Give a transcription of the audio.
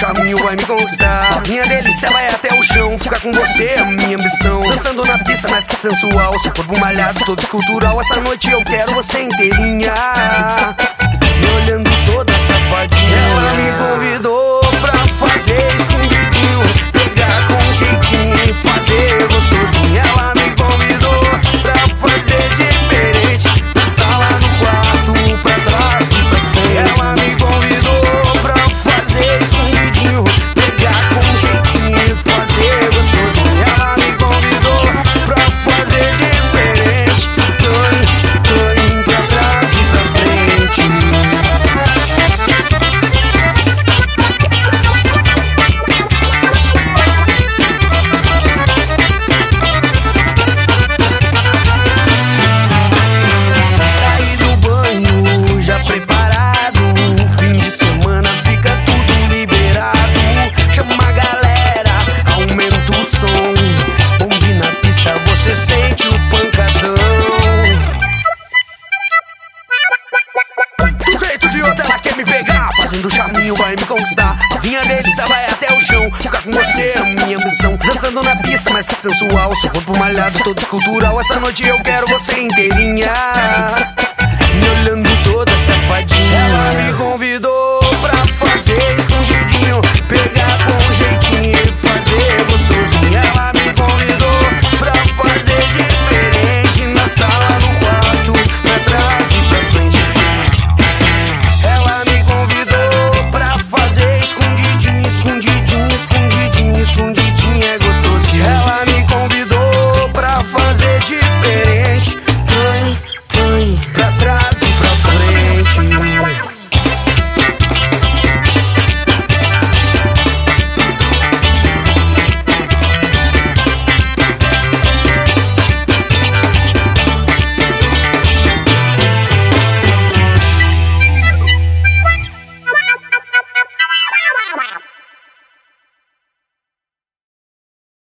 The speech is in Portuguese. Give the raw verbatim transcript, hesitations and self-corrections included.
charminho vai me conquistar. Minha delícia vai até o chão, ficar com você é minha ambição. Dançando na pista, mais que sensual, seu corpo malhado, todo escultural. Essa noite eu quero você inteirinha, me olhando toda safadinha. Ela me convidou pra fazer escondidinho, pegar com jeitinho e fazer gostosinho. Ela me convidou pra fazer diferente, dançar lá no quarto, pra trás e pra frente. Ela me convidou pra fazer escondidinho, pegar com jeitinho e fazer gostosinho. Ela me convidou pra fazer diferente, tô, tô indo pra trás e pra frente. Saí do banho já preparado, fim de semana fica tudo liberado. Chama a galera, aumenta o som, onde na pista você sente o pancadão. Do jeito de outra ela quer me pegar, fazendo charminho vai me conquistar. Minha delícia vai até o chão, ficar com você é minha missão. Dançando na pista, mais que sensual, seu corpo malhado, todo escultural. Essa noite eu quero você inteirinha,